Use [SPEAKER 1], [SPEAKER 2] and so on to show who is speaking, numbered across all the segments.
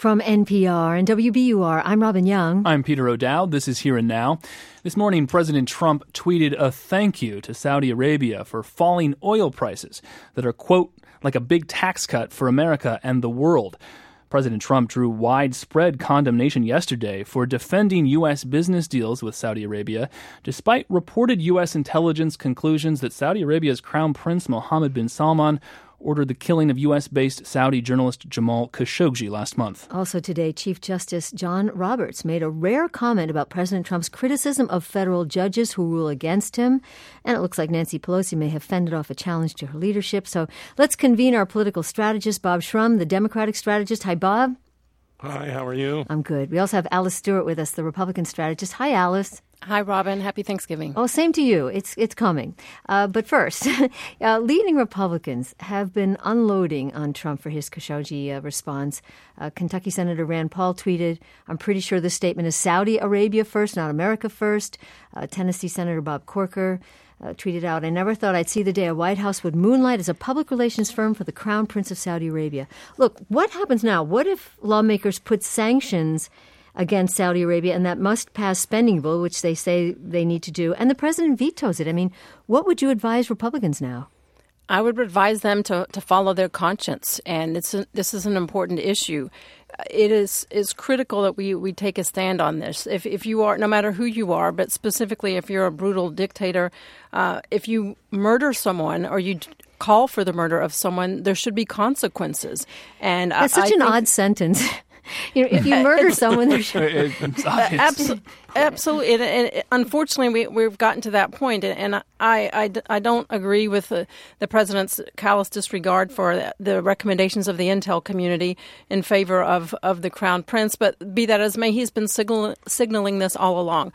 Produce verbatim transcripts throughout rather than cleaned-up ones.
[SPEAKER 1] From N P R and W B U R, I'm Robin Young.
[SPEAKER 2] I'm Peter O'Dowd. This is Here and Now. This morning, President Trump tweeted a thank you to Saudi Arabia for falling oil prices that are, quote, like a big tax cut for America and the world. President Trump drew widespread condemnation yesterday for defending U S business deals with Saudi Arabia, despite reported U S intelligence conclusions that Saudi Arabia's Crown Prince Mohammed bin Salman ordered the killing of U S-based Saudi journalist Jamal Khashoggi last month.
[SPEAKER 1] Also today, Chief Justice John Roberts made a rare comment about President Trump's criticism of federal judges who rule against him. And it looks like Nancy Pelosi may have fended off a challenge to her leadership. So let's convene our political strategist, Bob Shrum, the Democratic strategist. Hi, Bob.
[SPEAKER 3] Hi, how are you?
[SPEAKER 1] I'm good. We also have Alice Stewart with us, the Republican strategist. Hi, Alice.
[SPEAKER 4] Hi, Robin. Happy Thanksgiving.
[SPEAKER 1] Oh, same to you. It's it's coming. Uh, but first, uh, leading Republicans have been unloading on Trump for his Khashoggi uh, response. Uh, Kentucky Senator Rand Paul tweeted, I'm pretty sure this statement is Saudi Arabia first, not America first. Uh, Tennessee Senator Bob Corker uh, tweeted out, I never thought I'd see the day a White House would moonlight as a public relations firm for the Crown Prince of Saudi Arabia. Look, what happens now? What if lawmakers put sanctions against Saudi Arabia, and that must-pass spending bill, which they say they need to do, and the president vetoes it? I mean, what would you advise Republicans now?
[SPEAKER 4] I would advise them to, to follow their conscience, and it's a, this is an important issue. It is is critical that we, we take a stand on this. If if you are, no matter who you are, but specifically if you're a brutal dictator, uh, if you murder someone or you call for the murder of someone, there should be consequences. And
[SPEAKER 1] That's
[SPEAKER 4] I,
[SPEAKER 1] such
[SPEAKER 4] I
[SPEAKER 1] an
[SPEAKER 4] think,
[SPEAKER 1] odd sentence. You know, if you murder someone, there should...
[SPEAKER 2] It's obvious.
[SPEAKER 4] Absolutely. Absolutely. And, and unfortunately, we, we've gotten to that point. And I, I, I don't agree with the, the president's callous disregard for the recommendations of the intel community in favor of, of the Crown Prince. But be that as may, he's been signal, signaling this all along.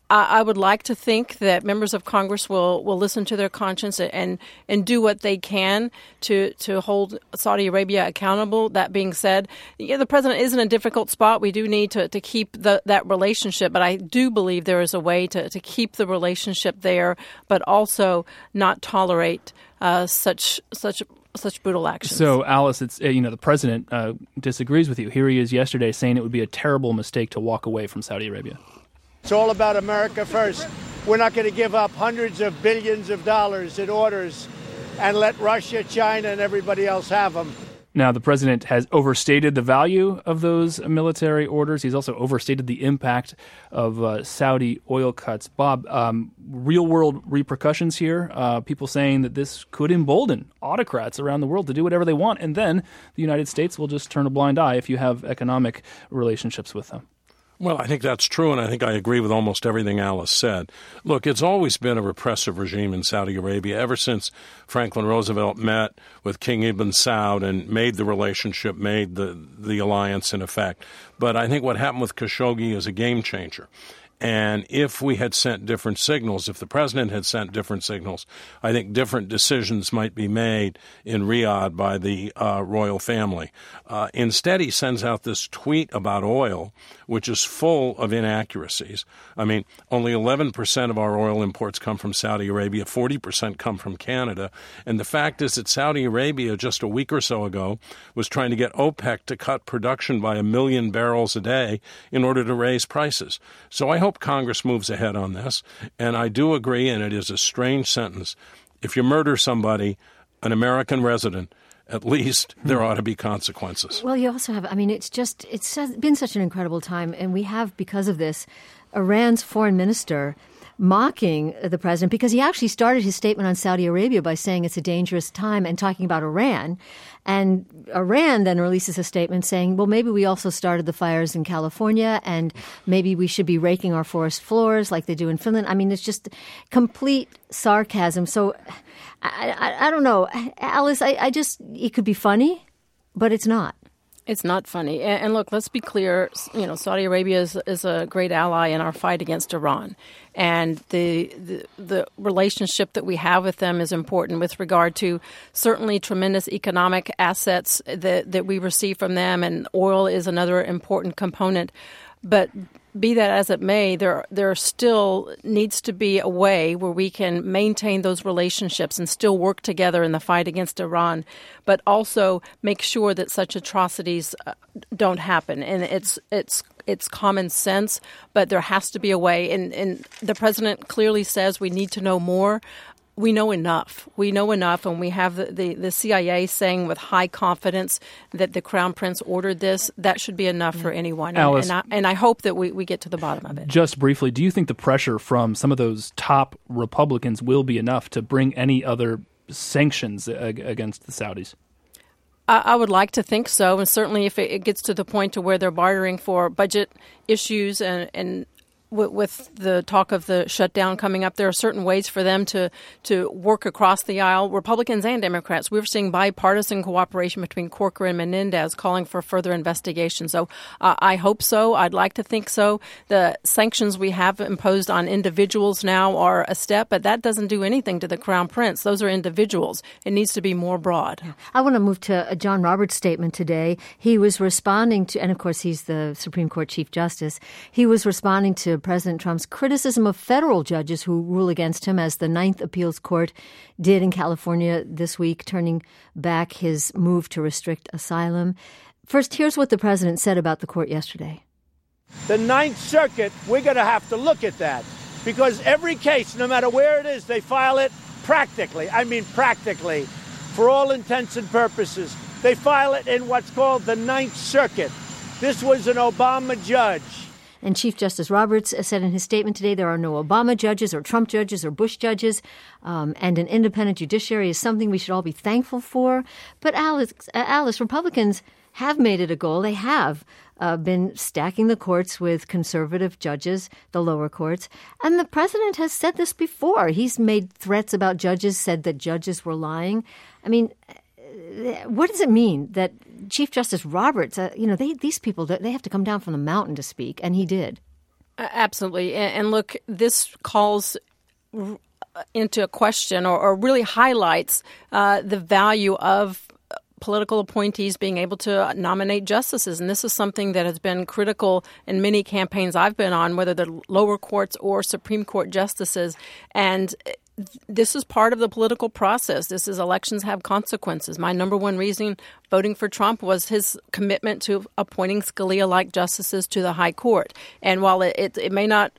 [SPEAKER 4] I would like to think that members of Congress will, will listen to their conscience and and do what they can to to hold Saudi Arabia accountable. That being said, yeah, the president is in a difficult spot. We do need to, to keep the, that relationship, but I do believe there is a way to, to keep the relationship there, but also not tolerate uh, such such. such brutal actions.
[SPEAKER 2] So, Alice, it's uh, you know the president uh, disagrees with you. Here he is yesterday saying it would be a terrible mistake to walk away from Saudi Arabia.
[SPEAKER 5] It's all about America first. We're not going to give up hundreds of billions of dollars in orders and let Russia, China, and everybody else have them.
[SPEAKER 2] Now, the president has overstated the value of those military orders. He's also overstated the impact of uh, Saudi oil cuts. Bob, um, real-world repercussions here, uh, people saying that this could embolden autocrats around the world to do whatever they want, and then the United States will just turn a blind eye if you have economic relationships with them.
[SPEAKER 3] Well, I think that's true, and I think I agree with almost everything Alice said. Look, it's always been a repressive regime in Saudi Arabia ever since Franklin Roosevelt met with King Ibn Saud and made the relationship, made the, the alliance in effect. But I think what happened with Khashoggi is a game changer. And if we had sent different signals, if the president had sent different signals, I think different decisions might be made in Riyadh by the uh, royal family. Uh, instead, he sends out this tweet about oil, which is full of inaccuracies. I mean, only eleven percent of our oil imports come from Saudi Arabia, forty percent come from Canada. And the fact is that Saudi Arabia, just a week or so ago, was trying to get OPEC to cut production by a million barrels a day in order to raise prices. So I hope Congress moves ahead on this, and I do agree, and it is a strange sentence. If you murder somebody, an American resident, at least there ought to be consequences.
[SPEAKER 1] Well, you also have, I mean, it's just, it's been such an incredible time, and we have, because of this, Iran's foreign minister mocking the president because he actually started his statement on Saudi Arabia by saying it's a dangerous time and talking about Iran. And Iran then releases a statement saying, well, maybe we also started the fires in California and maybe we should be raking our forest floors like they do in Finland. I mean, it's just complete sarcasm. So I, I, I don't know. Alice, I, I just, it could be funny, but it's not.
[SPEAKER 4] It's not funny. And look, let's be clear. You know, Saudi Arabia is, is a great ally in our fight against Iran. And the, the the relationship that we have with them is important with regard to certainly tremendous economic assets that, that we receive from them. And oil is another important component. But be that as it may, there there still needs to be a way where we can maintain those relationships and still work together in the fight against Iran, but also make sure that such atrocities uh, don't happen. And it's it's it's common sense, but there has to be a way. And, and the president clearly says we need to know more. We know enough. We know enough, and we have the, the, the C I A saying with high confidence that the Crown Prince ordered this. That should be enough for anyone.
[SPEAKER 2] Alice,
[SPEAKER 4] and, and, I, and I hope that we, we get to the bottom of it.
[SPEAKER 2] Just briefly, do you think the pressure from some of those top Republicans will be enough to bring any other sanctions ag- against the Saudis?
[SPEAKER 4] I, I would like to think so, and certainly if it, it gets to the point to where they're bartering for budget issues and, and with the talk of the shutdown coming up, there are certain ways for them to, to work across the aisle, Republicans and Democrats. We're seeing bipartisan cooperation between Corker and Menendez calling for further investigation. So uh, I hope so. I'd like to think so. The sanctions we have imposed on individuals now are a step, but that doesn't do anything to the Crown Prince. Those are individuals. It needs to be more broad.
[SPEAKER 1] Yeah. I want to move to John Roberts' statement today. He was responding to, and of course he's the Supreme Court Chief Justice, he was responding to President Trump's criticism of federal judges who rule against him, as the Ninth Appeals Court did in California this week, turning back his move to restrict asylum. First, here's what the president said about the court yesterday.
[SPEAKER 5] The Ninth Circuit, we're going to have to look at that because every case, no matter where it is, they file it practically. I mean practically, for all intents and purposes. They file it in what's called the Ninth Circuit. This was an Obama judge.
[SPEAKER 1] And Chief Justice Roberts said in his statement today there are no Obama judges or Trump judges or Bush judges, um, and an independent judiciary is something we should all be thankful for. But Alice, Alice, Republicans have made it a goal. They have uh, been stacking the courts with conservative judges, the lower courts. And the president has said this before. He's made threats about judges, said that judges were lying. I mean, what does it mean that Chief Justice Roberts, uh, you know, they, these people, they have to come down from the mountain to speak, and he did.
[SPEAKER 4] Absolutely. And, and look, this calls into a question or, or really highlights uh, the value of political appointees being able to nominate justices. And this is something that has been critical in many campaigns I've been on, whether the lower courts or Supreme Court justices. And this is part of the political process. This is elections have consequences. My number one reason voting for Trump was his commitment to appointing Scalia-like justices to the high court. And while it, it, it may not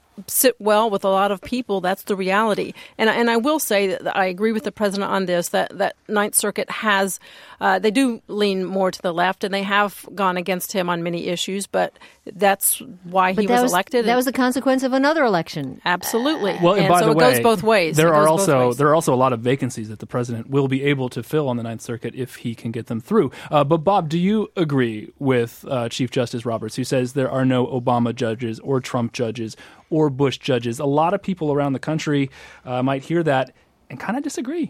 [SPEAKER 4] sit well with a lot of people, that's the reality. And, and I will say that I agree with the president on this, that, that Ninth Circuit has, uh, they do lean more to the left, and they have gone against him on many issues, but that's why
[SPEAKER 1] but
[SPEAKER 4] he
[SPEAKER 1] was,
[SPEAKER 4] was elected.
[SPEAKER 1] That was the consequence of another election.
[SPEAKER 4] Absolutely.
[SPEAKER 2] Well, and,
[SPEAKER 4] and
[SPEAKER 2] by
[SPEAKER 4] so
[SPEAKER 2] the
[SPEAKER 4] it
[SPEAKER 2] way,
[SPEAKER 4] goes both ways.
[SPEAKER 2] There
[SPEAKER 4] it
[SPEAKER 2] are
[SPEAKER 4] goes
[SPEAKER 2] also
[SPEAKER 4] both ways.
[SPEAKER 2] there are also a lot of vacancies that the president will be able to fill on the Ninth Circuit if he can get them through. Uh, but Bob, do you agree with uh, Chief Justice Roberts, who says there are no Obama judges or Trump judges or Bush judges? A lot of people around the country uh, might hear that and kind of disagree.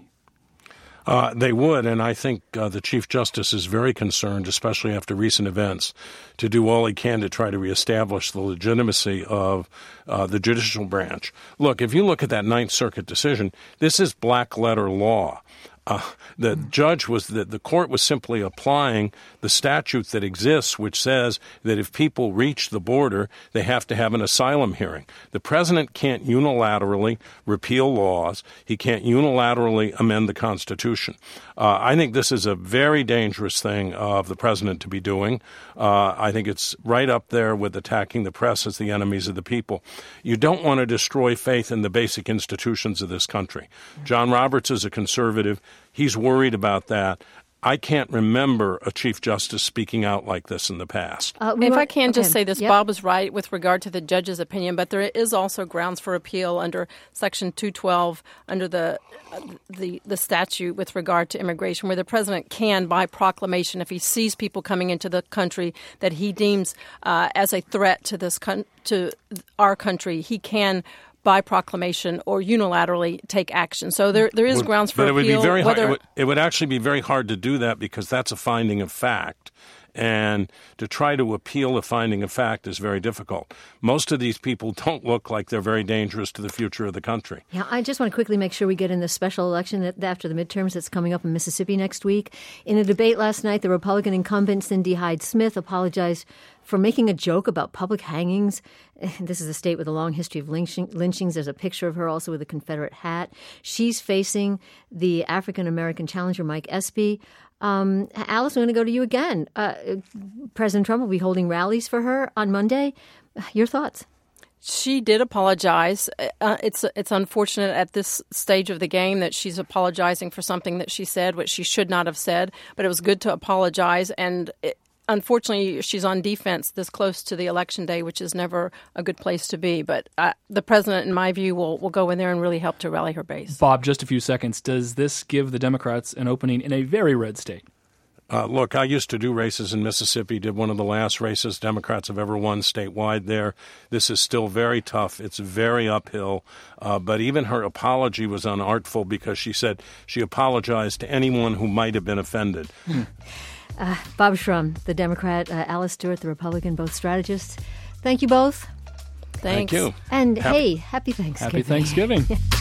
[SPEAKER 3] Uh, they would, and I think uh, the Chief Justice is very concerned, especially after recent events, to do all he can to try to reestablish the legitimacy of uh, the judicial branch. Look, if you look at that Ninth Circuit decision, this is black letter law. Uh, the judge was that the court was simply applying the statute that exists, which says that if people reach the border, they have to have an asylum hearing. The president can't unilaterally repeal laws. He can't unilaterally amend the Constitution. Uh, I think this is a very dangerous thing of the president to be doing. Uh, I think it's right up there with attacking the press as the enemies of the people. You don't want to destroy faith in the basic institutions of this country. John Roberts is a conservative. He's worried about that. I can't remember a Chief Justice speaking out like this in the past.
[SPEAKER 4] Uh, if I can
[SPEAKER 1] okay.
[SPEAKER 4] just say this,
[SPEAKER 1] yep.
[SPEAKER 4] Bob was right with regard to the judge's opinion, but there is also grounds for appeal under Section two twelve, under the, uh, the the statute with regard to immigration, where the president can, by proclamation, if he sees people coming into the country that he deems uh, as a threat to this con- to our country, he can, by proclamation or unilaterally, take action. So there there is
[SPEAKER 3] would,
[SPEAKER 4] grounds for
[SPEAKER 3] but
[SPEAKER 4] appeal.
[SPEAKER 3] It would, be very
[SPEAKER 4] whether,
[SPEAKER 3] hard, it, would, it would actually be very hard to do that because that's a finding of fact. And to try to appeal a finding of fact is very difficult. Most of these people don't look like they're very dangerous to the future of the country.
[SPEAKER 1] Yeah, I just want to quickly make sure we get in the special election that, after the midterms that's coming up in Mississippi next week. In a debate last night, the Republican incumbent Cindy Hyde-Smith apologized for making a joke about public hangings. This is a state with a long history of lynching, lynchings. There's a picture of her also with a Confederate hat. She's facing the African-American challenger, Mike Espy. Um, Alice, I'm going to go to you again. Uh, President Trump will be holding rallies for her on Monday. Your thoughts?
[SPEAKER 4] She did apologize. Uh, it's it's unfortunate at this stage of the game that she's apologizing for something that she said, which she should not have said. But it was good to apologize. And it, unfortunately, she's on defense this close to the election day, which is never a good place to be. But uh, the president, in my view, will, will go in there and really help to rally her base.
[SPEAKER 2] Bob, just a few seconds. Does this give the Democrats an opening in a very red state?
[SPEAKER 3] Uh, look, I used to do races in Mississippi, did one of the last races Democrats have ever won statewide there. This is still very tough. It's very uphill. Uh, but even her apology was unartful because she said she apologized to anyone who might have been offended.
[SPEAKER 1] Hmm. Uh, Bob Shrum, the Democrat, uh, Alice Stewart, the Republican, both strategists. Thank you both.
[SPEAKER 4] Thanks.
[SPEAKER 3] Thank you.
[SPEAKER 1] And
[SPEAKER 3] happy,
[SPEAKER 1] hey, happy Thanksgiving.
[SPEAKER 2] Happy Thanksgiving.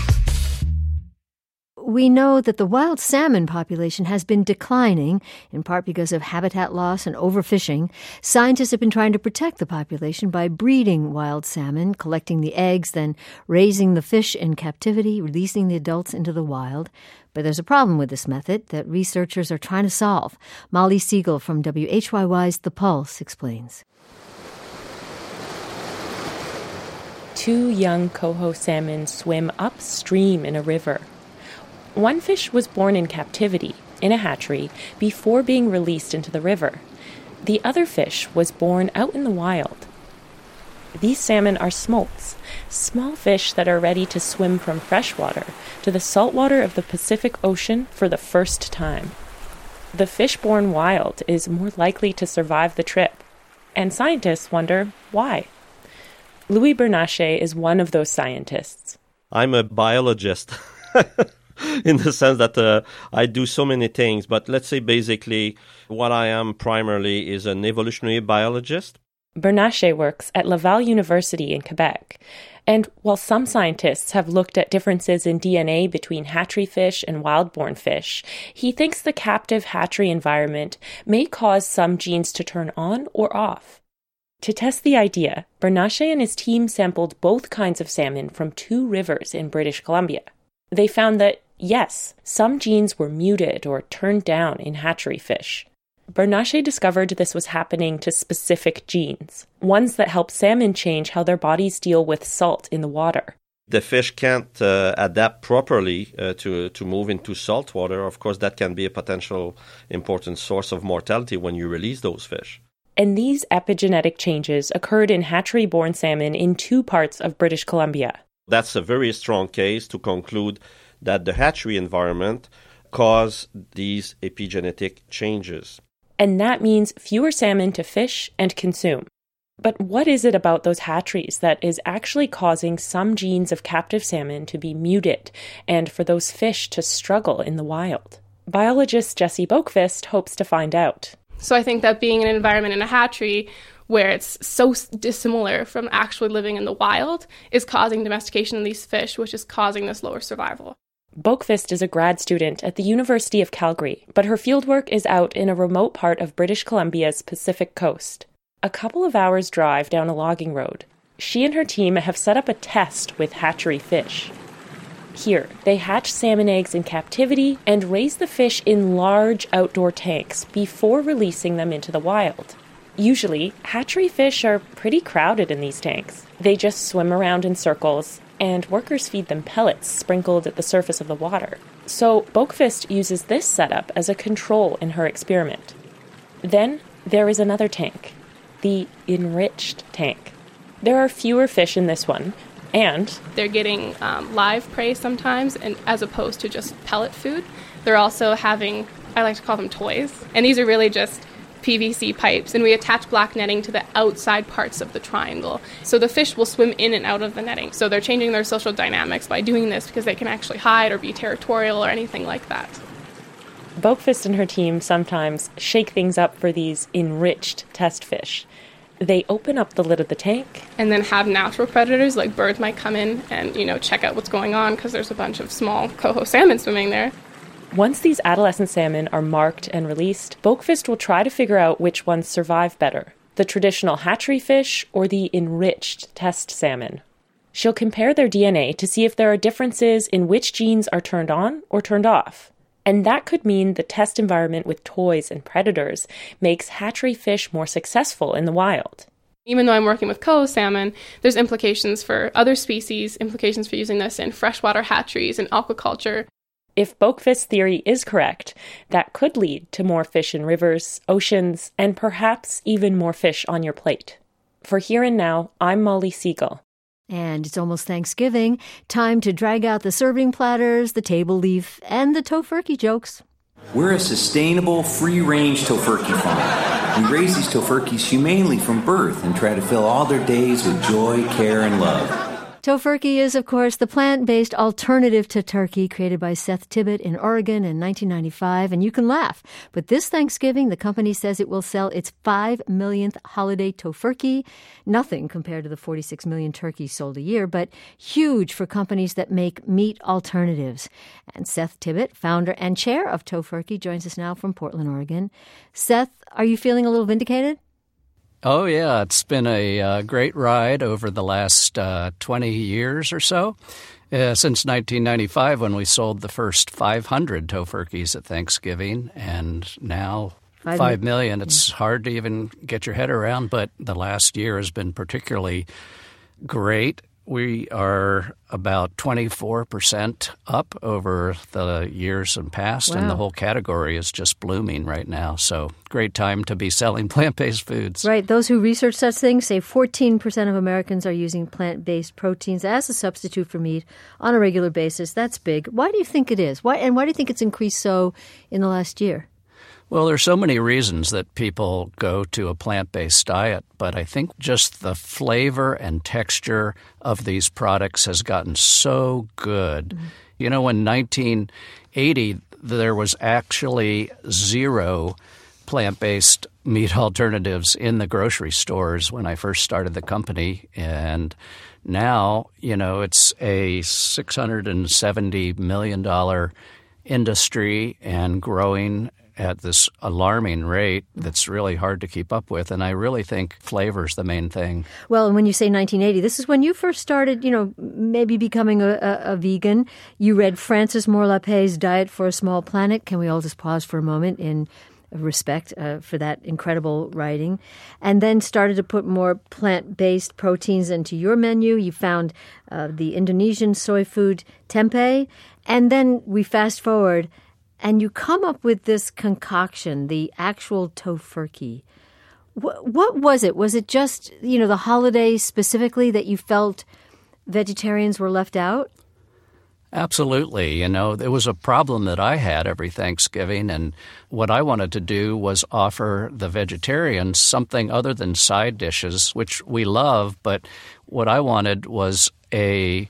[SPEAKER 1] We know that the wild salmon population has been declining, in part because of habitat loss and overfishing. Scientists have been trying to protect the population by breeding wild salmon, collecting the eggs, then raising the fish in captivity, releasing the adults into the wild. But there's a problem with this method that researchers are trying to solve. Molly Siegel from W H Y Y's The Pulse explains.
[SPEAKER 6] Two young coho salmon swim upstream in a river. One fish was born in captivity, in a hatchery, before being released into the river. The other fish was born out in the wild. These salmon are smolts, small fish that are ready to swim from freshwater to the saltwater of the Pacific Ocean for the first time. The fish born wild is more likely to survive the trip, and scientists wonder why. Louis Bernache is one of those scientists.
[SPEAKER 7] I'm a biologist. In the sense that uh, I do so many things, but let's say basically what I am primarily is an evolutionary biologist.
[SPEAKER 6] Bernache works at Laval University in Quebec. And while some scientists have looked at differences in D N A between hatchery fish and wild-born fish, he thinks the captive hatchery environment may cause some genes to turn on or off. To test the idea, Bernache and his team sampled both kinds of salmon from two rivers in British Columbia. They found that, yes, some genes were muted or turned down in hatchery fish. Bernache discovered this was happening to specific genes, ones that help salmon change how their bodies deal with salt in the water.
[SPEAKER 7] The fish can't uh, adapt properly uh, to to move into salt water. Of course, that can be a potential important source of mortality when you release those fish.
[SPEAKER 6] And these epigenetic changes occurred in hatchery-born salmon in two parts of British Columbia.
[SPEAKER 7] That's a very strong case to conclude that the hatchery environment caused these epigenetic changes.
[SPEAKER 6] And that means fewer salmon to fish and consume. But what is it about those hatcheries that is actually causing some genes of captive salmon to be muted and for those fish to struggle in the wild? Biologist Jessie Boakvist hopes to find out.
[SPEAKER 8] So I think that being in an environment in a hatchery where it's so dissimilar from actually living in the wild is causing domestication of these fish, which is causing this lower survival.
[SPEAKER 6] Boakvist is a grad student at the University of Calgary, but her fieldwork is out in a remote part of British Columbia's Pacific coast. A couple of hours' drive down a logging road. She and her team have set up a test with hatchery fish. Here, they hatch salmon eggs in captivity and raise the fish in large outdoor tanks before releasing them into the wild. Usually, hatchery fish are pretty crowded in these tanks. They just swim around in circles, and workers feed them pellets sprinkled at the surface of the water. So Boakvist uses this setup as a control in her experiment. Then there is another tank, the enriched tank. There are fewer fish in this one, and
[SPEAKER 8] they're getting um, live prey sometimes, and as opposed to just pellet food. They're also having, I like to call them toys, and these are really just P V C pipes, and we attach black netting to the outside parts of the triangle. So the fish will swim in and out of the netting. So they're changing their social dynamics by doing this because they can actually hide or be territorial or anything like that.
[SPEAKER 6] Boakfist and her team sometimes shake things up for these enriched test fish. They open up the lid of the tank.
[SPEAKER 8] And then have natural predators, like birds might come in and, you know, check out what's going on because there's a bunch of small coho salmon swimming there.
[SPEAKER 6] Once these adolescent salmon are marked and released, Boakfist will try to figure out which ones survive better, the traditional hatchery fish or the enriched test salmon. She'll compare their D N A to see if there are differences in which genes are turned on or turned off. And that could mean the test environment with toys and predators makes hatchery fish more successful in the wild.
[SPEAKER 8] Even though I'm working with coho salmon, there's implications for other species, implications for using this in freshwater hatcheries and aquaculture.
[SPEAKER 6] If Boakfist's theory is correct, that could lead to more fish in rivers, oceans, and perhaps even more fish on your plate. For Here and Now, I'm Molly Siegel.
[SPEAKER 1] And it's almost Thanksgiving. Time to drag out the serving platters, the table leaf, and the tofurkey jokes.
[SPEAKER 9] We're a sustainable, free-range tofurkey farm. We raise these tofurkeys humanely from birth and try to fill all their days with joy, care, and love.
[SPEAKER 1] Tofurkey is, of course, the plant-based alternative to turkey created by Seth Tibbott in Oregon in nineteen ninety-five. And you can laugh, but this Thanksgiving, the company says it will sell its five millionth holiday tofurkey. Nothing compared to the forty-six million turkeys sold a year, but huge for companies that make meat alternatives. And Seth Tibbott, founder and chair of Tofurkey, joins us now from Portland, Oregon. Seth, are you feeling a little vindicated?
[SPEAKER 10] Oh, yeah. It's been a uh, great ride over the last uh, twenty years or so. Uh, since nineteen ninety-five, when we sold the first five hundred tofurkeys at Thanksgiving, and now five, five million. It's yeah. hard to even get your head around, but the last year has been particularly great. We are about twenty-four percent up over the years and past, wow. and the whole category is just blooming right now. So great time to be selling plant-based foods.
[SPEAKER 1] Right. Those who research such things say fourteen percent of Americans are using plant-based proteins as a substitute for meat on a regular basis. That's big. Why do you think it is? Why and why do you think it's increased so in the last year?
[SPEAKER 10] Well, there's so many reasons that people go to a plant-based diet, but I think just the flavor and texture of these products has gotten so good. Mm-hmm. You know, in nineteen eighty, there was actually zero plant-based meat alternatives in the grocery stores when I first started the company, and now, you know, it's a six hundred seventy million dollars industry and growing at this alarming rate that's really hard to keep up with. And I really think flavor's the main thing.
[SPEAKER 1] Well, and when you say nineteen eighty, this is when you first started, you know, maybe becoming a, a, a vegan. You read Francis Moore Lappé's Diet for a Small Planet. Can we all just pause for a moment in respect uh, for that incredible writing? And then started to put more plant-based proteins into your menu. You found uh, the Indonesian soy food tempeh. And then we fast forward, and you come up with this concoction, the actual tofurkey. What, what was it? Was it just, you know, the holidays specifically that you felt vegetarians were left out?
[SPEAKER 10] Absolutely. You know, it was a problem that I had every Thanksgiving, and what I wanted to do was offer the vegetarians something other than side dishes, which we love, but what I wanted was a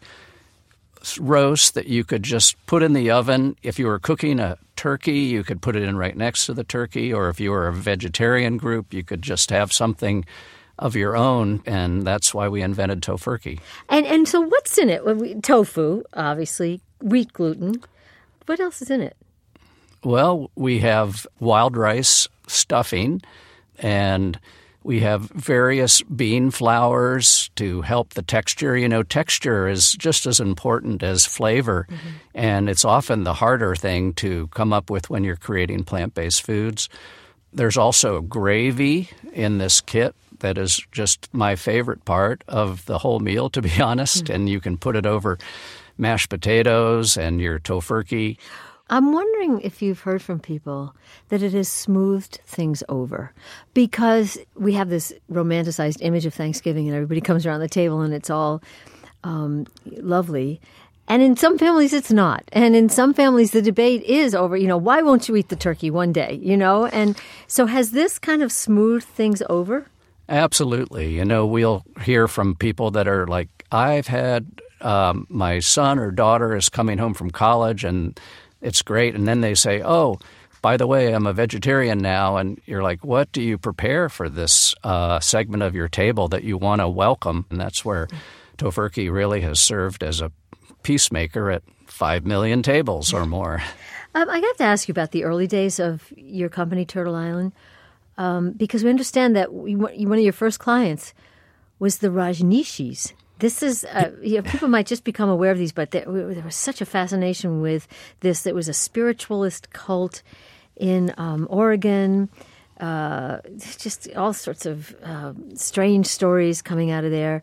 [SPEAKER 10] roast that you could just put in the oven. If you were cooking a turkey, you could put it in right next to the turkey, or if you were a vegetarian group, you could just have something of your own, and that's why we invented Tofurkey.
[SPEAKER 1] And and so what's in it? Well, we, tofu, obviously, wheat gluten. What else is in it?
[SPEAKER 10] Well, we have wild rice stuffing, and we have various bean flours to help the texture. You know, texture is just as important as flavor, mm-hmm. and it's often the harder thing to come up with when you're creating plant-based foods. There's also gravy in this kit that is just my favorite part of the whole meal, to be honest, mm-hmm. and you can put it over mashed potatoes and your tofurkey.
[SPEAKER 1] I'm wondering if you've heard from people that it has smoothed things over, because we have this romanticized image of Thanksgiving and everybody comes around the table and it's all um, lovely. And in some families, it's not. And in some families, the debate is over, you know, why won't you eat the turkey one day, you know? And so has this kind of smoothed things over?
[SPEAKER 10] Absolutely. You know, we'll hear from people that are like, I've had um, my son or daughter is coming home from college and it's great. And then they say, oh, by the way, I'm a vegetarian now, and you're like, what do you prepare for this uh, segment of your table that you want to welcome? And that's where Tofurky really has served as a peacemaker at five million tables or more.
[SPEAKER 1] Um, I have to ask you about the early days of your company, Turtle Island, um, because we understand that we, one of your first clients was the Rajneeshis. This is, uh, you know, people might just become aware of these, but there, there was such a fascination with this. It was a spiritualist cult in um, Oregon, uh, just all sorts of uh, strange stories coming out of there.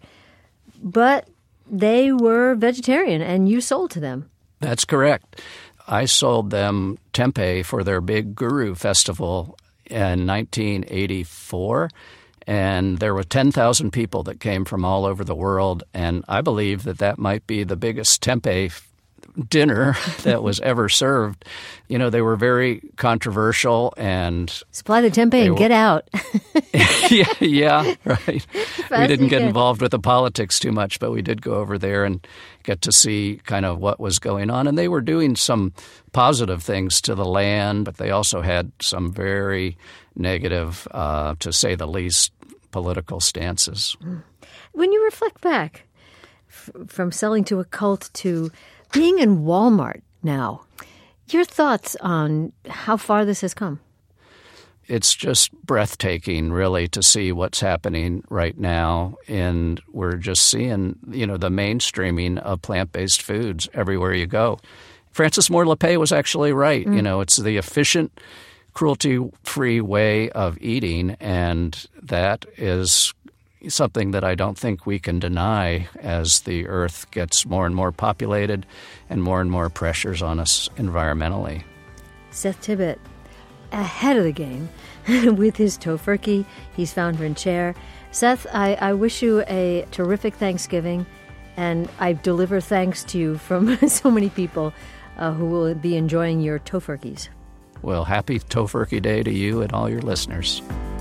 [SPEAKER 1] But they were vegetarian, and you sold to them.
[SPEAKER 10] That's correct. I sold them tempeh for their big Guru Festival in nineteen eighty-four. And there were ten thousand people that came from all over the world, and I believe that that might be the biggest tempeh dinner that was ever served. You know, they were very controversial and...
[SPEAKER 1] Supply the tempeh and
[SPEAKER 10] were,
[SPEAKER 1] get out.
[SPEAKER 10] yeah, yeah, right. We didn't get involved with the politics too much, but we did go over there and get to see kind of what was going on. And they were doing some positive things to the land, but they also had some very negative, uh, to say the least, political stances.
[SPEAKER 1] When you reflect back f- from selling to a cult to being in Walmart now, your thoughts on how far this has come?
[SPEAKER 10] It's just breathtaking, really, to see what's happening right now. And we're just seeing, you know, the mainstreaming of plant-based foods everywhere you go. Frances Moore Lappé was actually right. Mm. You know, it's the efficient, cruelty-free way of eating, and that is something that I don't think we can deny as the earth gets more and more populated and more and more pressures on us environmentally.
[SPEAKER 1] Seth Tibbott, ahead of the game with his Tofurky. He's founder and chair. Seth, I, I wish you a terrific Thanksgiving, and I deliver thanks to you from so many people uh, who will be enjoying your Tofurkys.
[SPEAKER 10] Well, happy Tofurky Day to you and all your listeners.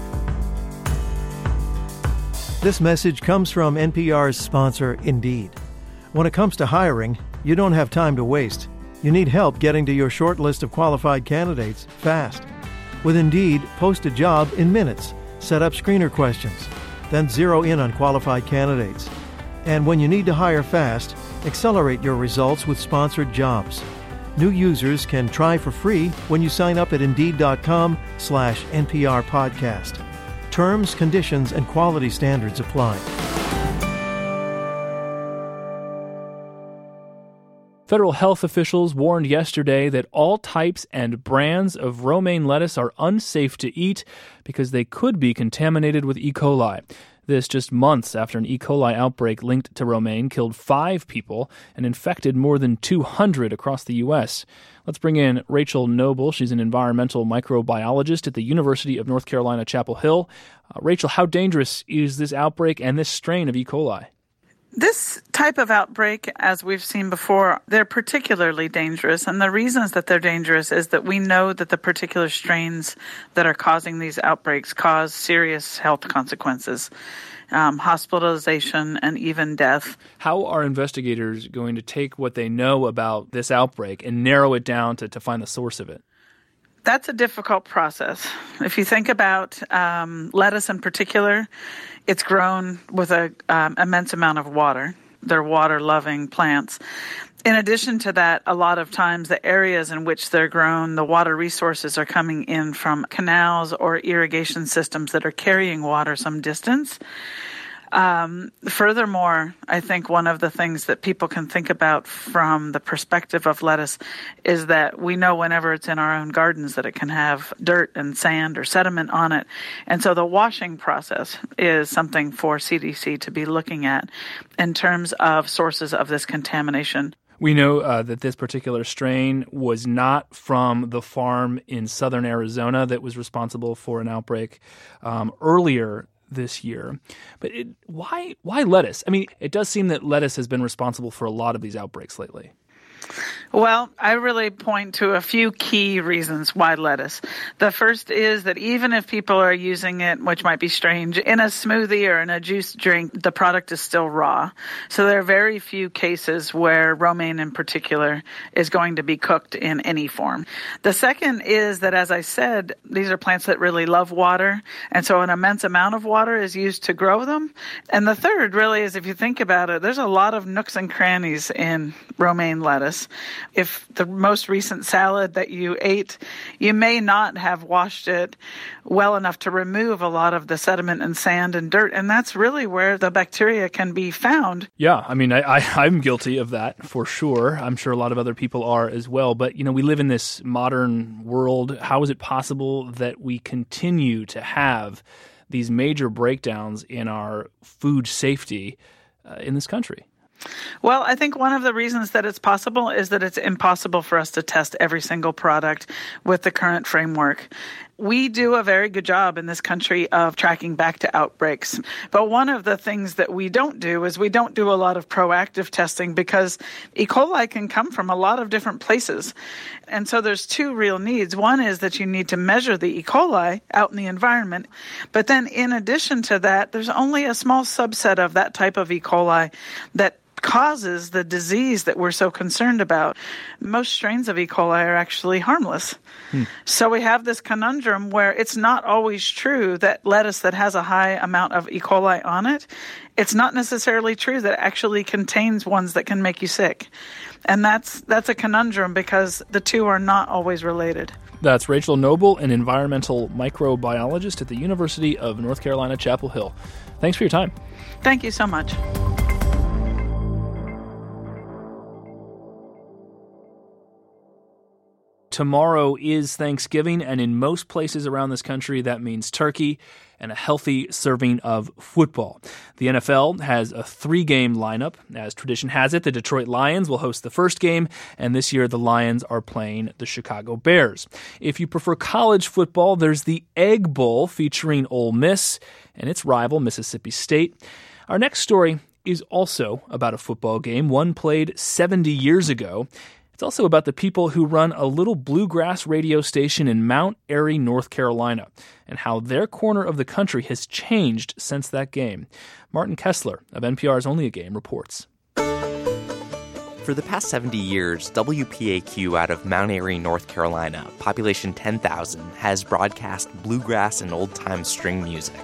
[SPEAKER 11] This message comes from N P R's sponsor, Indeed. When it comes to hiring, you don't have time to waste. You need help getting to your short list of qualified candidates fast. With Indeed, post a job in minutes, set up screener questions, then zero in on qualified candidates. And when you need to hire fast, accelerate your results with sponsored jobs. New users can try for free when you sign up at Indeed.com slash NPR podcast. Terms, conditions, and quality standards apply.
[SPEAKER 2] Federal health officials warned yesterday that all types and brands of romaine lettuce are unsafe to eat because they could be contaminated with E. coli. This just months after an E. coli outbreak linked to romaine killed five people and infected more than two hundred across the U S. Let's bring in Rachel Noble. She's an environmental microbiologist at the University of North Carolina, Chapel Hill. Uh, Rachel, how dangerous is this outbreak and this strain of E. coli?
[SPEAKER 12] This type of outbreak, as we've seen before, they're particularly dangerous. And the reasons that they're dangerous is that we know that the particular strains that are causing these outbreaks cause serious health consequences, um, hospitalization, and even death.
[SPEAKER 2] How are investigators going to take what they know about this outbreak and narrow it down to, to find the source of it?
[SPEAKER 12] That's a difficult process. If you think about um, lettuce in particular, it's grown with an um, immense amount of water. They're water-loving plants. In addition to that, a lot of times the areas in which they're grown, the water resources are coming in from canals or irrigation systems that are carrying water some distance. Um, furthermore, I think one of the things that people can think about from the perspective of lettuce is that we know whenever it's in our own gardens that it can have dirt and sand or sediment on it. And so the washing process is something for C D C to be looking at in terms of sources of this contamination.
[SPEAKER 2] We know uh, that this particular strain was not from the farm in southern Arizona that was responsible for an outbreak um, earlier this year. But it, why why lettuce? I mean, it does seem that lettuce has been responsible for a lot of these outbreaks lately.
[SPEAKER 12] Well, I really point to a few key reasons why lettuce. The first is that even if people are using it, which might be strange, in a smoothie or in a juice drink, the product is still raw. So there are very few cases where romaine in particular is going to be cooked in any form. The second is that, as I said, these are plants that really love water, and so an immense amount of water is used to grow them. And the third really is, if you think about it, there's a lot of nooks and crannies in romaine lettuce. If the most recent salad that you ate, you may not have washed it well enough to remove a lot of the sediment and sand and dirt, and that's really where the bacteria can be found.
[SPEAKER 2] Yeah, I mean, I, I, I'm guilty of that for sure. I'm sure a lot of other people are as well. But, you know, we live in this modern world. How is it possible that we continue to have these major breakdowns in our food safety uh, in this country?
[SPEAKER 12] Well, I think one of the reasons that it's possible is that it's impossible for us to test every single product with the current framework. We do a very good job in this country of tracking back to outbreaks. But one of the things that we don't do is we don't do a lot of proactive testing because E. coli can come from a lot of different places. And so there's two real needs. One is that you need to measure the E. coli out in the environment. But then in addition to that, there's only a small subset of that type of E. coli that causes the disease that we're so concerned about. Most strains of E. coli are actually harmless. Hmm. So we have this conundrum where it's not always true that lettuce that has a high amount of E. coli on it, it's not necessarily true that it actually contains ones that can make you sick. And that's that's a conundrum because the two are not always related.
[SPEAKER 2] That's Rachel Noble, an environmental microbiologist at the University of North Carolina, Chapel Hill. Thanks for your time.
[SPEAKER 12] Thank you so much.
[SPEAKER 2] Tomorrow is Thanksgiving, and in most places around this country, that means turkey and a healthy serving of football. The N F L has a three-game lineup. As tradition has it, the Detroit Lions will host the first game, and this year the Lions are playing the Chicago Bears. If you prefer college football, there's the Egg Bowl featuring Ole Miss and its rival, Mississippi State. Our next story is also about a football game, one played seventy years ago. It's also about the people who run a little bluegrass radio station in Mount Airy, North Carolina, and how their corner of the country has changed since that game. Martin Kessler of N P R's Only a Game reports.
[SPEAKER 13] For the past seventy years, W P A Q out of Mount Airy, North Carolina, population ten thousand, has broadcast bluegrass and old-time string music.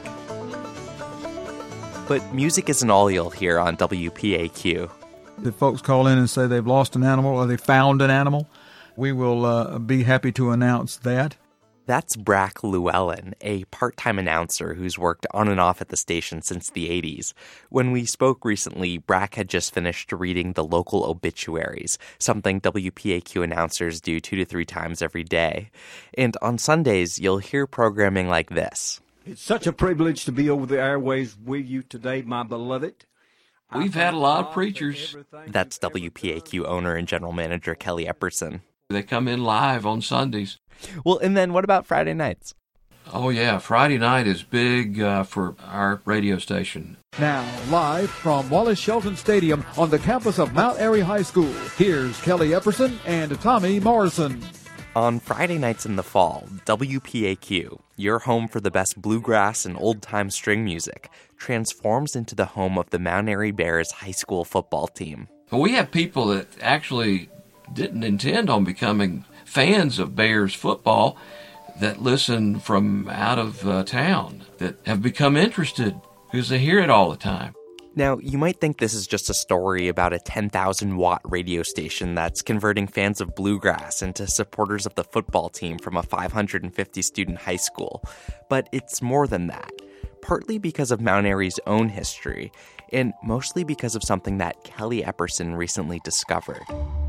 [SPEAKER 13] But music isn't all you'll hear on W P A Q.
[SPEAKER 14] If folks call in and say they've lost an animal or they found an animal, we will uh, be happy to announce that.
[SPEAKER 13] That's Brack Llewellyn, a part-time announcer who's worked on and off at the station since the eighties. When we spoke recently, Brack had just finished reading the local obituaries, something W P A Q announcers do two to three times every day. And on Sundays, you'll hear programming like this.
[SPEAKER 15] It's such a privilege to be over the airways with you today, my beloved.
[SPEAKER 16] We've had a lot of preachers.
[SPEAKER 13] That's W P A Q owner and general manager Kelly Epperson.
[SPEAKER 16] They come in live on Sundays.
[SPEAKER 13] Well, and then what about Friday nights?
[SPEAKER 16] Oh, yeah. Friday night is big uh, for our radio station.
[SPEAKER 17] Now, live from Wallace Shelton Stadium on the campus of Mount Airy High School, here's Kelly Epperson and Tommy Morrison.
[SPEAKER 13] On Friday nights in the fall, W P A Q, your home for the best bluegrass and old-time string music, transforms into the home of the Mount Airy Bears high school football team.
[SPEAKER 16] We have people that actually didn't intend on becoming fans of Bears football that listen from out of uh, town, that have become interested because they hear it all the time.
[SPEAKER 13] Now, you might think this is just a story about a ten thousand watt radio station that's converting fans of bluegrass into supporters of the football team from a five hundred fifty student high school. But it's more than that, partly because of Mount Airy's own history, and mostly because of something that Kelly Epperson recently discovered.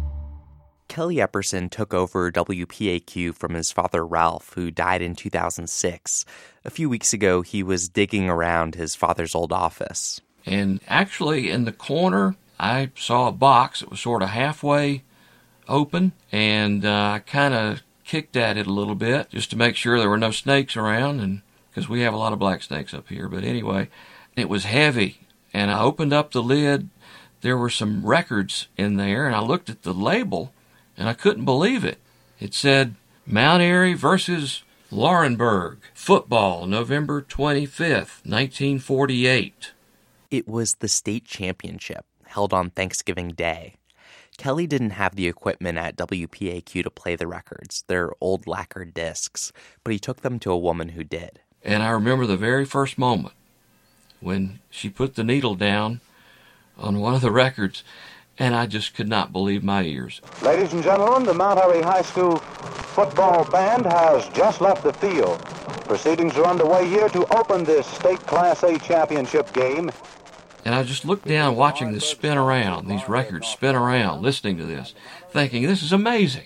[SPEAKER 13] Kelly Epperson took over W P A Q from his father Ralph, who died in two thousand six. A few weeks ago, he was digging around his father's old office.
[SPEAKER 16] And actually, in the corner, I saw a box that was sort of halfway open, and uh, I kind of kicked at it a little bit just to make sure there were no snakes around, and because we have a lot of black snakes up here. But anyway, it was heavy, and I opened up the lid. There were some records in there, and I looked at the label, and I couldn't believe it. It said, Mount Airy versus Laurinburg, football, November twenty-fifth, nineteen forty-eight.
[SPEAKER 13] It was the state championship, held on Thanksgiving Day. Kelly didn't have the equipment at W P A Q to play the records, their old lacquer discs, but he took them to a woman who did.
[SPEAKER 16] And I remember the very first moment when she put the needle down on one of the records, and I just could not believe my ears.
[SPEAKER 18] Ladies and gentlemen, the Mount Airy High School football band has just left the field. Proceedings are underway here to open this state Class A championship game.
[SPEAKER 16] And I just looked down watching this spin around, these records spin around, listening to this, thinking, this is amazing.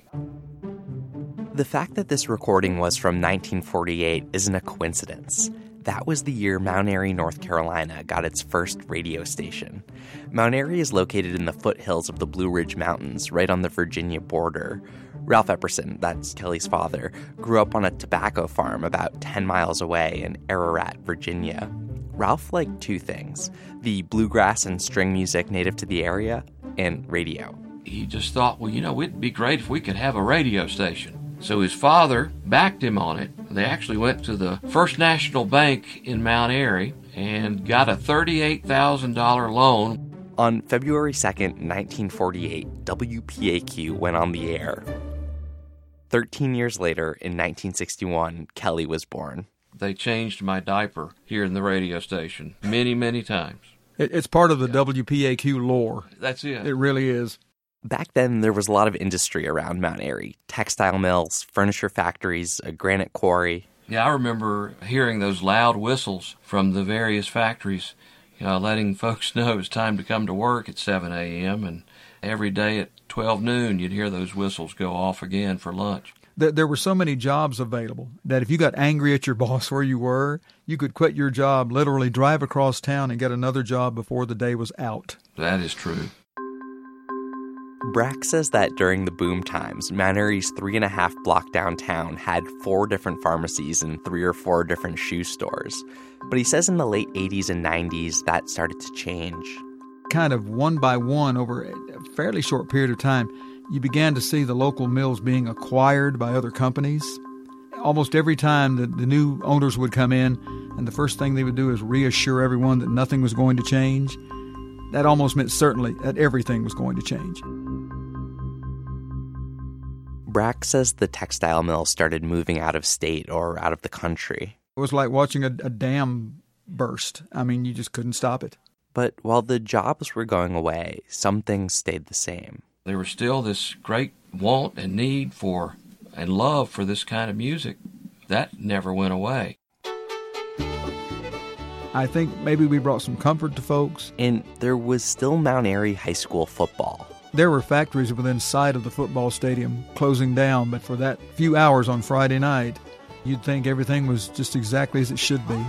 [SPEAKER 13] The fact that this recording was from nineteen forty-eight isn't a coincidence. That was the year Mount Airy, North Carolina got its first radio station. Mount Airy is located in the foothills of the Blue Ridge Mountains, right on the Virginia border. Ralph Epperson, that's Kelly's father, grew up on a tobacco farm about ten miles away in Ararat, Virginia. Ralph liked two things, the bluegrass and string music native to the area, and radio.
[SPEAKER 16] He just thought, well, you know, it'd be great if we could have a radio station. So his father backed him on it. They actually went to the First National Bank in Mount Airy and got a thirty-eight thousand dollars loan.
[SPEAKER 13] On February second, nineteen forty-eight, W P A Q went on the air. Thirteen years later, in nineteen sixty-one, Kelly was born.
[SPEAKER 16] They changed my diaper here in the radio station many, many times.
[SPEAKER 14] It, it's part of the W P A Q lore.
[SPEAKER 16] That's it.
[SPEAKER 14] It really is.
[SPEAKER 13] Back then, there was a lot of industry around Mount Airy. Textile mills, furniture factories, a granite quarry.
[SPEAKER 16] Yeah, I remember hearing those loud whistles from the various factories, you know, letting folks know it's time to come to work at seven a.m. And every day at twelve noon, you'd hear those whistles go off again for lunch.
[SPEAKER 14] There were so many jobs available that if you got angry at your boss where you were, you could quit your job, literally drive across town and get another job before the day was out.
[SPEAKER 16] That is true.
[SPEAKER 13] Brack says that during the boom times, Mount Airy's three and a half block downtown had four different pharmacies and three or four different shoe stores. But he says in the late eighties and nineties, that started to change.
[SPEAKER 14] Kind of one by one over a fairly short period of time, you began to see the local mills being acquired by other companies. Almost every time the, the new owners would come in, and the first thing they would do is reassure everyone that nothing was going to change. That almost meant certainly that everything was going to change.
[SPEAKER 13] Brack says the textile mills started moving out of state or out of the country.
[SPEAKER 14] It was like watching a, a dam burst. I mean, you just couldn't stop it.
[SPEAKER 13] But while the jobs were going away, some things stayed the same.
[SPEAKER 16] There was still this great want and need for and love for this kind of music. That never went away.
[SPEAKER 14] I think maybe we brought some comfort to folks.
[SPEAKER 13] And there was still Mount Airy High School football.
[SPEAKER 14] There were factories within sight of the football stadium closing down, but for that few hours on Friday night, you'd think everything was just exactly as it should be.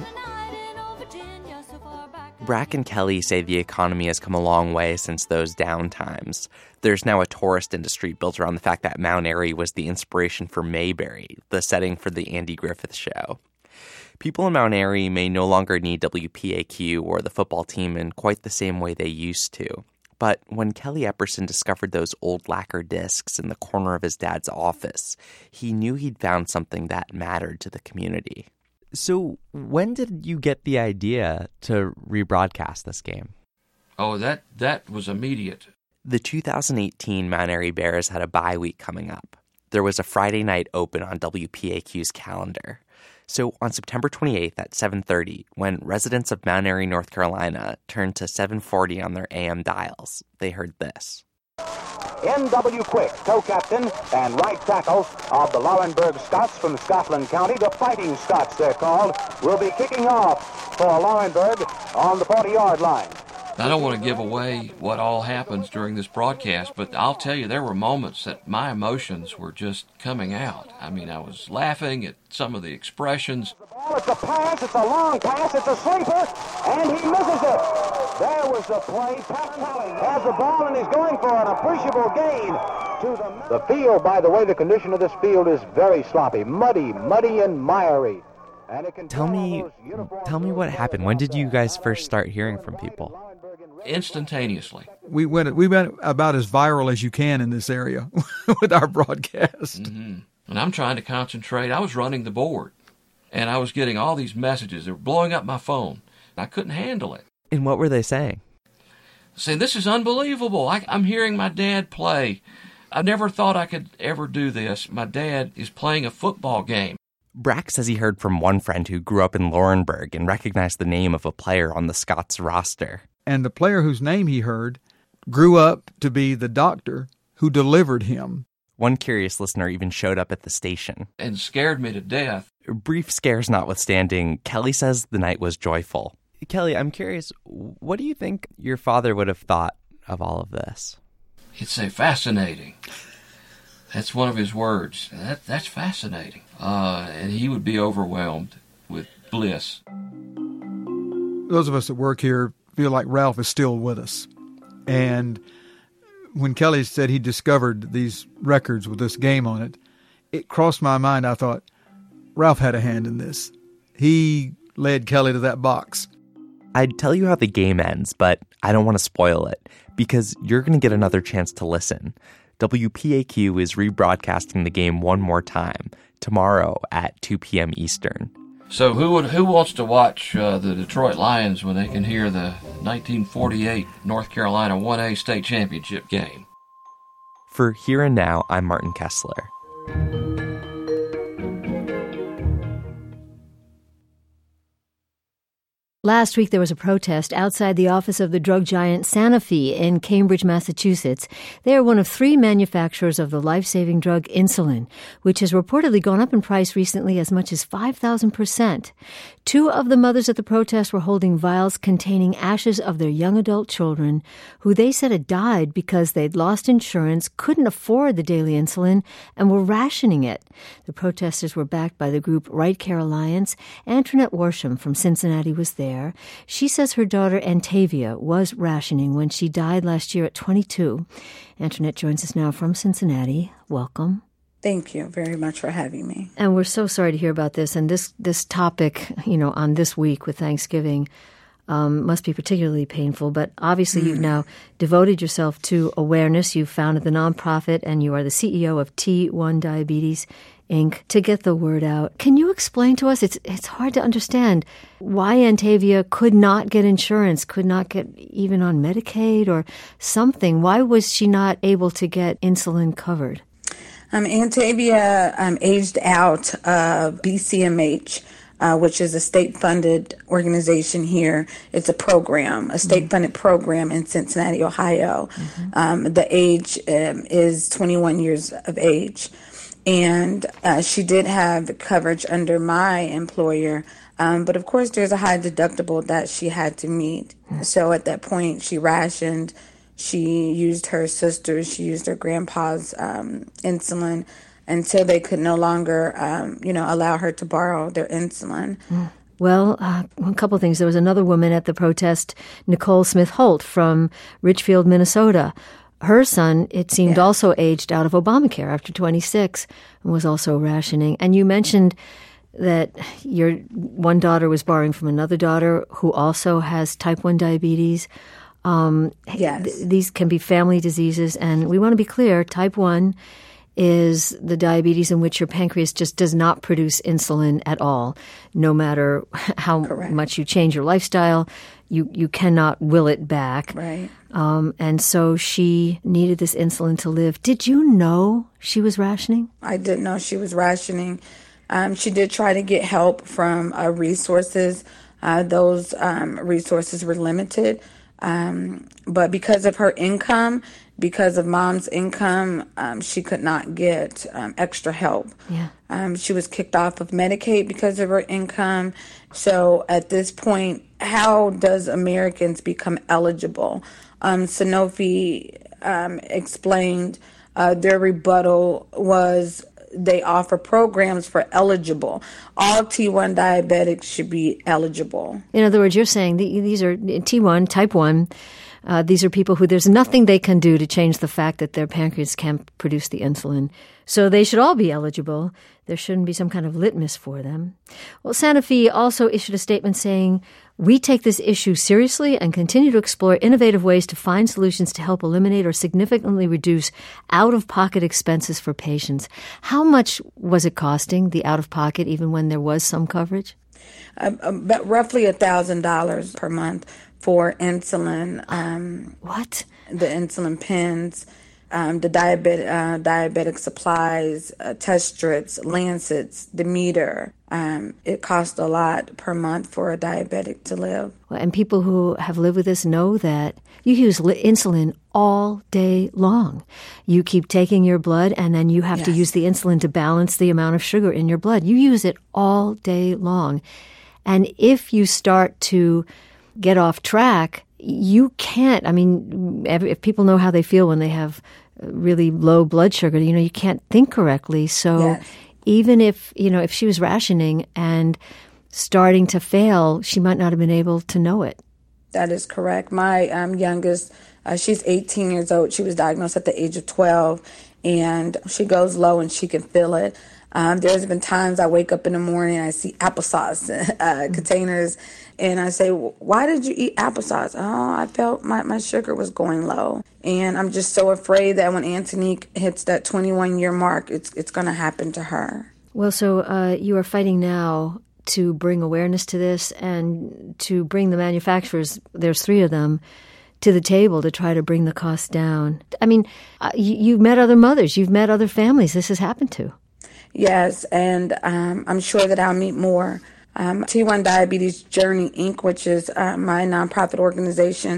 [SPEAKER 13] Brack and Kelly say the economy has come a long way since those down times. There's now a tourist industry built around the fact that Mount Airy was the inspiration for Mayberry, the setting for the Andy Griffith Show. People in Mount Airy may no longer need W P A Q or the football team in quite the same way they used to. But when Kelly Epperson discovered those old lacquer discs in the corner of his dad's office, he knew he'd found something that mattered to the community.
[SPEAKER 19] So when did you get the idea to rebroadcast this game?
[SPEAKER 16] Oh, that, that was immediate.
[SPEAKER 13] The two thousand eighteen Mount Airy Bears had a bye week coming up. There was a Friday night open on W P A Q's calendar. So on September twenty-eighth at seven thirty, when residents of Mount Airy, North Carolina, turned to seven forty on their A M dials, they heard this.
[SPEAKER 18] N W Quick, co-captain and right tackle of the Laurinburg Scots from Scotland County, the Fighting Scots they're called, will be kicking off for Laurinburg on the forty-yard line.
[SPEAKER 16] I don't want to give away what all happens during this broadcast, but I'll tell you there were moments that my emotions were just coming out. I mean, I was laughing at some of the expressions.
[SPEAKER 18] Oh, it's a pass, it's a long pass, it's a sleeper, and he misses it. There was the play. Pat Kelly has the ball and he's going for an appreciable gain to the... The field, by the way, the condition of this field is very sloppy, muddy, muddy and miry. And it can
[SPEAKER 19] tell me, tell me what happened. When did you guys first start hearing from people?
[SPEAKER 16] instantaneously.
[SPEAKER 14] We went we went about as viral as you can in this area with our broadcast.
[SPEAKER 16] Mm-hmm. And I'm trying to concentrate. I was running the board, and I was getting all these messages. They were blowing up my phone. I couldn't handle it.
[SPEAKER 19] And what were they saying?
[SPEAKER 16] Saying, this is unbelievable. I, I'm hearing my dad play. I never thought I could ever do this. My dad is playing a football game.
[SPEAKER 13] Brack says he heard from one friend who grew up in Laurinburg and recognized the name of a player on the Scots roster.
[SPEAKER 14] And the player whose name he heard grew up to be the doctor who delivered him.
[SPEAKER 13] One curious listener even showed up at the station.
[SPEAKER 16] And scared me to death.
[SPEAKER 13] Brief scares notwithstanding, Kelly says the night was joyful.
[SPEAKER 19] Kelly, I'm curious, what do you think your father would have thought of all of this?
[SPEAKER 16] He'd say, fascinating. That's one of his words. That That's fascinating. Uh, and he would be overwhelmed with bliss.
[SPEAKER 14] Those of us that work here feel like Ralph is still with us. And when Kelly said he discovered these records with this game on it, it crossed my mind. I thought, Ralph had a hand in this. He led Kelly to that box.
[SPEAKER 13] I'd tell you how the game ends, but I don't want to spoil it, because you're going to get another chance to listen. W P A Q is rebroadcasting the game one more time, tomorrow at two p.m. Eastern.
[SPEAKER 16] So who would, who wants to watch uh, the Detroit Lions when they can hear the nineteen forty-eight North Carolina one A state championship game?
[SPEAKER 13] For Here and Now, I'm Martin Kessler.
[SPEAKER 1] Last week, there was a protest outside the office of the drug giant Sanofi in Cambridge, Massachusetts. They are one of three manufacturers of the life-saving drug insulin, which has reportedly gone up in price recently as much as five thousand percent. Two of the mothers at the protest were holding vials containing ashes of their young adult children, who they said had died because they'd lost insurance, couldn't afford the daily insulin, and were rationing it. The protesters were backed by the group Right Care Alliance. Antoinette Worsham from Cincinnati was there. She says her daughter Antavia was rationing when she died last year at twenty-two. Antoinette joins us now from Cincinnati. Welcome.
[SPEAKER 20] Thank you very much for having me.
[SPEAKER 1] And we're so sorry to hear about this. And this this topic, you know, on this week with Thanksgiving um, must be particularly painful. But obviously mm. you've now devoted yourself to awareness. You've founded the nonprofit and you are the C E O of T one Diabetes Incorporated to get the word out. Can you explain to us, it's it's hard to understand, why Antavia could not get insurance, could not get even on Medicaid or something? Why was she not able to get insulin covered?
[SPEAKER 20] Um, Antavia um, aged out of B C M H, uh, which is a state-funded organization here. It's a program, a state-funded program in Cincinnati, Ohio. Mm-hmm. Um, the age um, is twenty-one years of age. And uh, she did have coverage under my employer, um, but of course there's a high deductible that she had to meet. So at that point, she rationed. She used her sister's, she used her grandpa's um, insulin until they could no longer, um, you know, allow her to borrow their insulin.
[SPEAKER 1] Well, uh, a couple of things. There was another woman at the protest, Nicole Smith Holt from Richfield, Minnesota. Her son, it seemed, yeah. also aged out of Obamacare after twenty-six and was also rationing. And you mentioned that your one daughter was borrowing from another daughter who also has type one diabetes. Um,
[SPEAKER 20] yes.
[SPEAKER 1] Th- these can be family diseases. And we want to be clear, type one is the diabetes in which your pancreas just does not produce insulin at all. No matter how Correct. much you change your lifestyle, you, you cannot will it back.
[SPEAKER 20] Right.
[SPEAKER 1] Um, and so she needed this insulin to live. Did you know she was rationing?
[SPEAKER 20] I didn't know she was rationing. Um, she did try to get help from uh, resources. Uh, those um, resources were limited. Um, but because of her income, because of mom's income, um, she could not get um, extra help.
[SPEAKER 1] Yeah.
[SPEAKER 20] Um, she was kicked off of Medicaid because of her income. So at this point, how does Americans become eligible? Um, Sanofi um, explained uh, their rebuttal was they offer programs for eligible. All T one diabetics should be eligible.
[SPEAKER 1] In other words, you're saying the, these are T one, type one, Uh, these are people who there's nothing they can do to change the fact that their pancreas can't produce the insulin. So they should all be eligible. There shouldn't be some kind of litmus for them. Well, Sanofi also issued a statement saying, "We take this issue seriously and continue to explore innovative ways to find solutions to help eliminate or significantly reduce out-of-pocket expenses for patients." How much was it costing, the out-of-pocket, even when there was some coverage?
[SPEAKER 20] Uh, about roughly one thousand dollars per month for insulin. Um,
[SPEAKER 1] what?
[SPEAKER 20] The insulin pens, um, the diabetic, uh, diabetic supplies, uh, test strips, lancets, the meter. Um, it costs a lot per month for a diabetic to live.
[SPEAKER 1] Well, and people who have lived with this know that you use li- insulin all day long. You keep taking your blood, and then you have yes. to use the insulin to balance the amount of sugar in your blood. You use it all day long. And if you start to get off track, you can't, I mean, every, if people know how they feel when they have really low blood sugar, you know, you can't think correctly. So yes. even if, you know, if she was rationing and starting to fail, she might not have been able to know it.
[SPEAKER 20] That is correct. My um, youngest, uh, she's eighteen years old. She was diagnosed at the age of twelve, and she goes low and she can feel it. Um, there's been times I wake up in the morning and I see applesauce uh, containers, and I say, "Why did you eat applesauce?" "Oh, I felt my, my sugar was going low." And I'm just so afraid that when Antonique hits that twenty-one-year mark, it's it's going to happen to her.
[SPEAKER 1] Well, so uh, you are fighting now to bring awareness to this and to bring the manufacturers, there's three of them, to the table to try to bring the cost down. I mean, uh, you, you've met other mothers, you've met other families this has happened to.
[SPEAKER 20] Yes, and um, I'm sure that I'll meet more. Um, T one Diabetes Journey, Incorporated, which is uh, my nonprofit organization,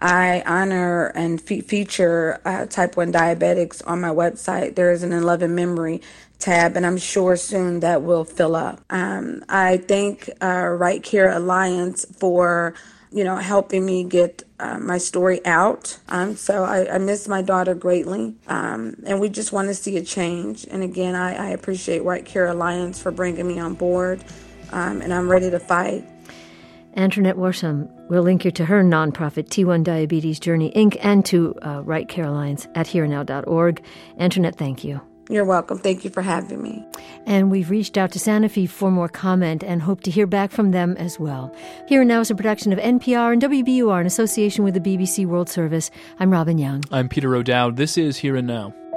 [SPEAKER 20] I honor and fe- feature uh, type one diabetics on my website. There is an eleven memory tab, and I'm sure soon that will fill up. Um, I thank uh, Right Care Alliance for, you know, helping me get uh, my story out. Um, so I, I miss my daughter greatly, um, and we just want to see a change. And again, I, I appreciate Right Care Alliance for bringing me on board, um, and I'm ready to fight.
[SPEAKER 1] Antoinette Worsham will link you to her nonprofit, T one Diabetes Journey, Incorporated, and to uh, Right Care Alliance at here and now dot org. Antoinette, thank you.
[SPEAKER 20] You're welcome. Thank you for having me.
[SPEAKER 1] And we've reached out to Sanofi for more comment and hope to hear back from them as well. Here and Now is a production of N P R and W B U R in association with the B B C World Service. I'm Robin Young.
[SPEAKER 2] I'm Peter O'Dowd. This is Here and Now.